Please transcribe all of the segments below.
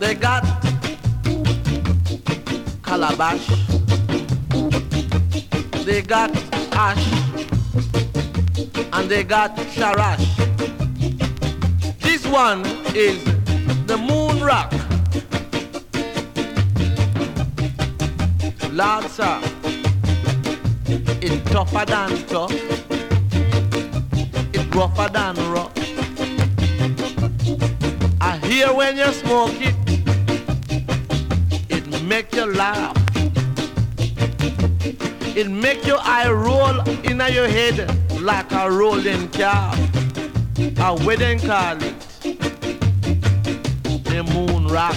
They got calabash, they got ash, and they got sharash. This one is the moon rock. Lord sir, it's tougher than tough, it's rougher than rough. I hear when you smoke it, it make you laugh. It make your eye roll in your head like a rolling car. A wedding call it the moon rock.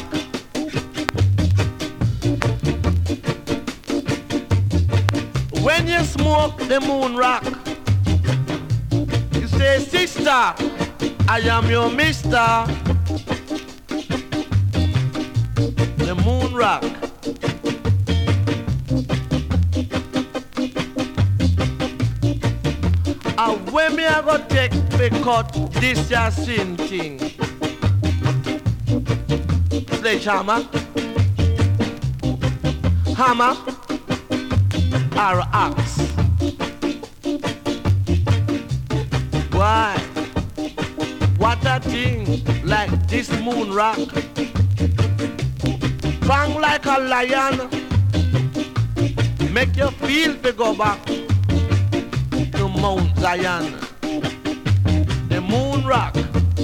When you smoke the moon rock, you say, sister, I am your mister. The moon rock. And when me I go take the cut this your sin thing, sledgehammer, hammer, or axe. Why? What a thing like this moon rock. Bang like a lion, make you feel to go back to Mount Zion. The moon rock.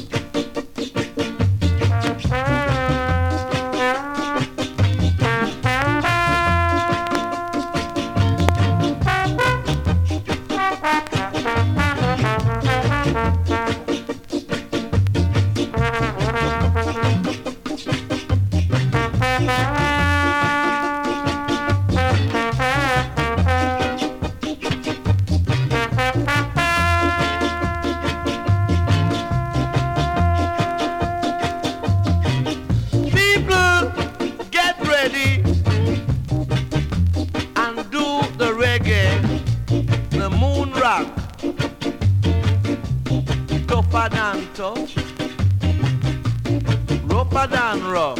Tougher than tough, rougher than rough,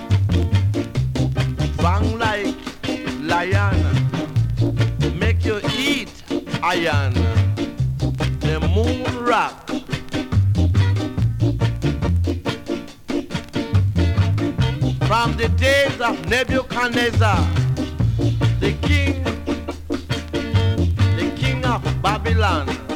bang like lion, make you eat iron. The moon rock. From the days of Nebuchadnezzar, the king of Babylon,